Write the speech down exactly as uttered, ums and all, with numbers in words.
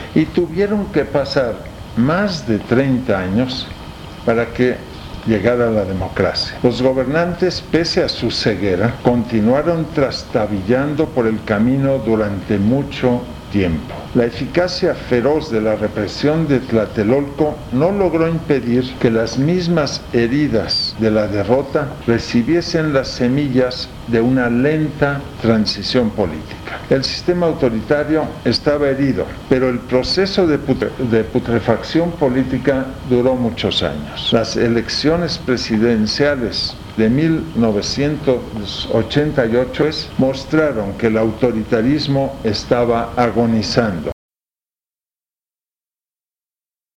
Y tuvieron que pasar más de treinta años para que llegara la democracia. Los gobernantes, pese a su ceguera, continuaron trastabillando por el camino durante mucho tiempo. La eficacia feroz de la represión de Tlatelolco no logró impedir que las mismas heridas de la derrota recibiesen las semillas de una lenta transición política. El sistema autoritario estaba herido, pero el proceso de, putre- de putrefacción política duró muchos años. Las elecciones presidenciales de mil novecientos ochenta y ocho mostraron que el autoritarismo estaba agonizando.